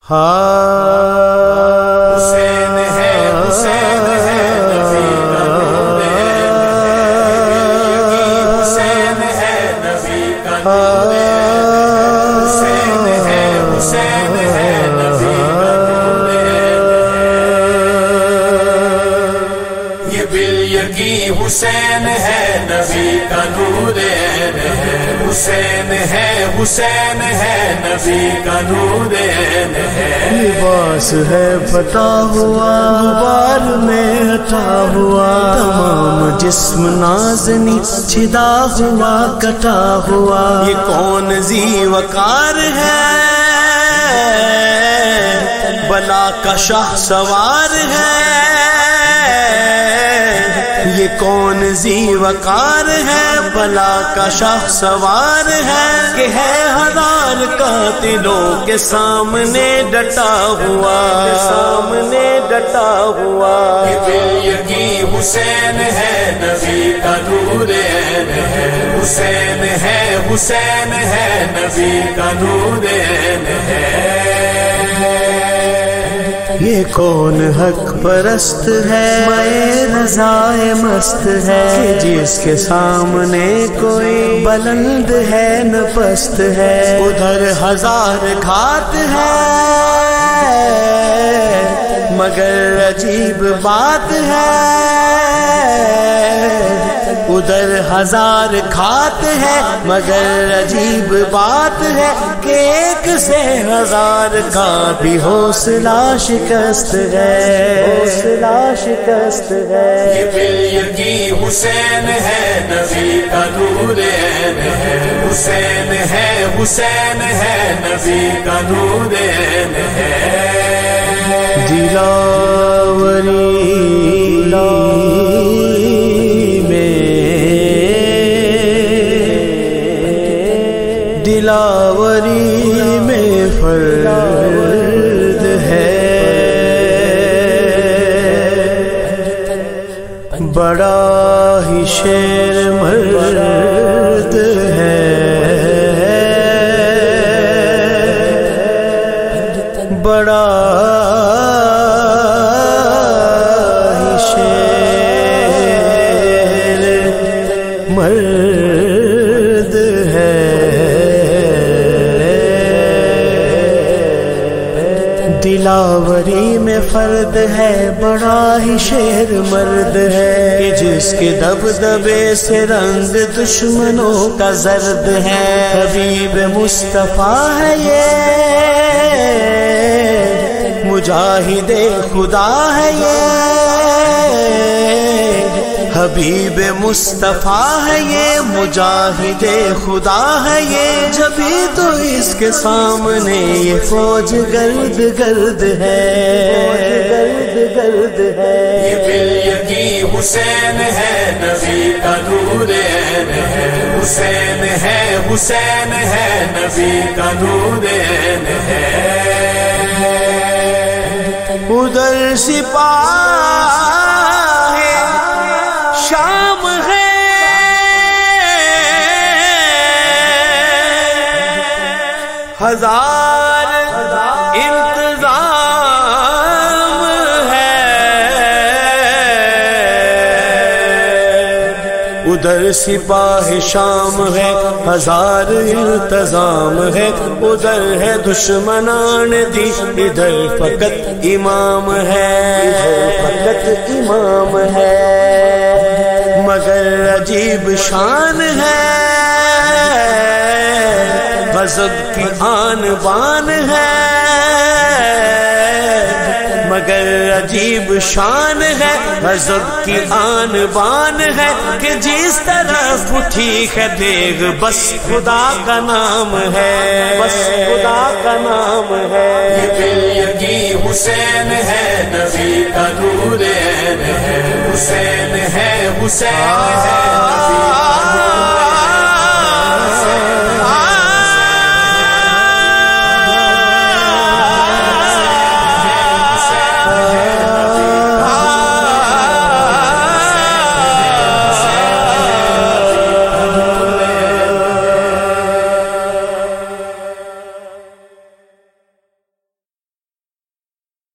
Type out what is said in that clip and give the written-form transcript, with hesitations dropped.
حسین ہے حسین ہے نبی کا نور ہے، حسین ہے نبی کا نور ہے، حسین ہے حسین ہے نبی کا نور ہے، یہ بالیقین حسین ہے نبی کا نور ہے، حسین ہے حسین ہے نبی کا نور ہے، لباس ہے پھٹا ہوا غبار میں ہٹا ہوا، تمام جسم نازنی چھدا ہوا کٹا ہوا، یہ کون ذی وقار ہے بلا کا شاہ سوار ہے، یہ کون ذی وقار ہے بلا کا شاہ سوار ہے، کہ ہے ہزار قاتلوں کے سامنے ڈٹا ہوا، سامنے ڈٹا ہوا، یہ بالیقین حسین ہے نبی کا نور ہے، حسین ہے حسین ہے نبی کا نور ہے، یہ کون حق پرست ہے میں رضائے مست ہے، کہ جس کے سامنے کوئی بلند ہے نہ پست ہے، ادھر ہزار گھات ہے مگر عجیب بات ہے، ادھر ہزار کھات ہے مگر عجیب بات ہے، کہ ایک سے ہزار کا بھی حوصلہ شکست ہے، حوصلہ شکست ہے، یہ بالیقین حسین ہے نبی کا نور ہے، حسین ہے حسین ہے نبی کا نور ہے، دلاوری دلاوری میں فرد ہے بڑا ہی شیر مرد ہے، بڑا ہی شیر مرد ہے، دلاوری میں فرد ہے بڑا ہی شیر مرد ہے، کہ جس کے دبدبے سے رنگ دشمنوں کا زرد ہے، حبیب مصطفیٰ ہے یہ مجاہد خدا ہے یہ، حبیب مصطفیٰ ہے یہ مجاہد خدا ہے یہ، جبھی تو اس کے سامنے یہ فوج گرد گرد ہے، گرد گرد ہے، یہ بالیقین حسین ہے نبی کا نور ہے، حسین ہے حسین ہے نبی کا نور ہے، ادھر سپاہ شام ہے ہزار انتظام ہے، ادھر سپاہ شام ہے ہزار انتظام ہے، ادھر ہے دشمنان دی ادھر فقط امام ہے، ادھر فقط امام ہے، مگر عجیب شان ہے غضب کی آن بان ہے، مگر عجیب شان ہے غضب کی آن بان ہے، کہ جس طرف اٹھی ہے دیگ بس خدا کا نام ہے، بس خدا کا نام ہے، یہ بالیقین حسین ہے نبی کا نور ہے، حسین ہے حسین ہے